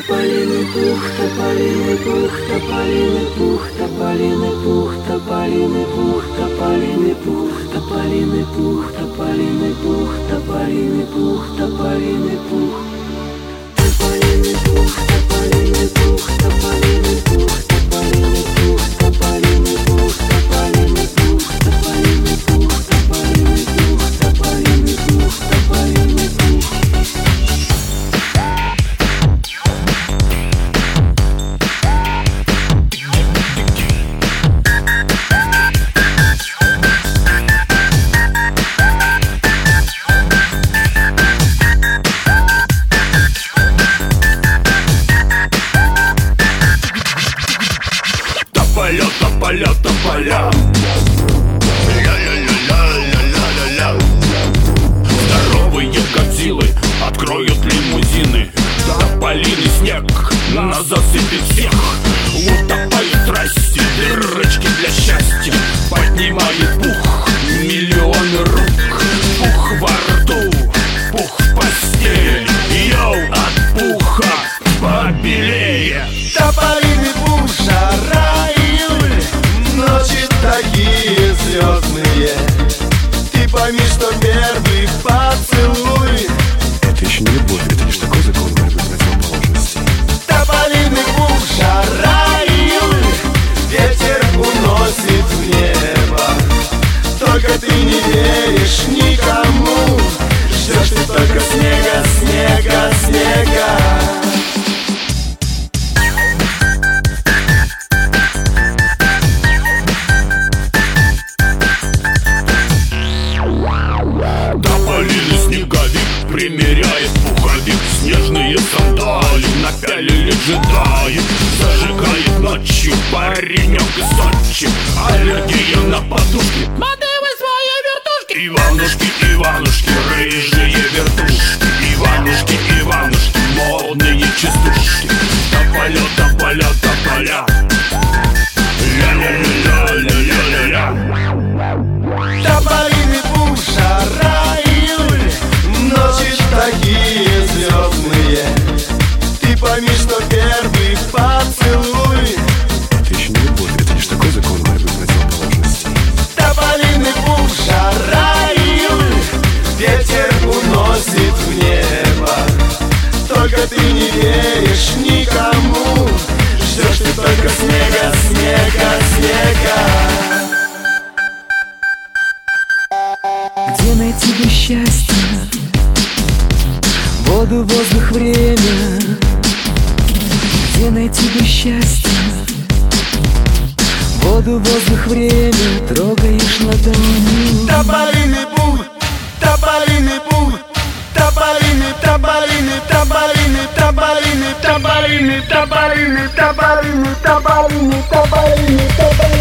тополиный пух, тополиный пух, тополиный пух, тополиный пух, тополиный пух, тополиный пух, тополиный пух, тополиный пух, тополиный пух, тополиный пух, тополиный пух, тополиный пух, тополиный пух, тополиный пух, тополиный пух, тополиный пух, тополиный пух, тополиный пух, тополиный пух, тополиный пух. Тополя, тополя, ля-ля-ля-ля-ля-ля-ля-ля. Здоровые Годзиллы откроют лимузины. Тополиный снег нас засыпет всех. Утопает трассе, дырочки для счастья. Поднимает пух, миллионы рук. Пух во рту, пух в постели. Йоу, от пуха побелее. Тополиный пух, жара, июль, ночи такие звездные. Ты пойми, что первый поцелуй — это еще не любовь, это лишь такой закон борьбы противоположностей. Тополиный пух, жара, июль, ветер уносит в небо. Только ты не веришь никому, ждешь ты только снега, снега, снега. Тополиный снеговик примеряет пуховик. Снежные сандали напялили джедаи. Зажигает ночью паренек из Сочи. Аллергия на подушки, мотивы свои вертушки. Иванушки, Иванушки, рыжие вертушки. Иванушки, Иванушки, модные частушки. Тополя, тополя, тополя, ля-ля-ля-ля-ля-ля-ля. Тополиный пух, жара, июль, ночи такие звездные. Ты пойми, что первый поцелуй — это еще не любовь, это лишь такой закон борьбы противоположностей. Тополиный пух, жара, июль, ветер уносит в небо. Только ты не веришь никому, ждешь ты только снега, снега, снега. Где найти бы счастье? Воду, воздух, время. Где найти бы счастье? Воду, воздух, время. Трогаешь ладонью. Тополиный пух, тополиный пух, тополиный, тополиный, тополиный, тополиный, тополиный, тополиный, тополиный, тополиный, тополиный, тополиный.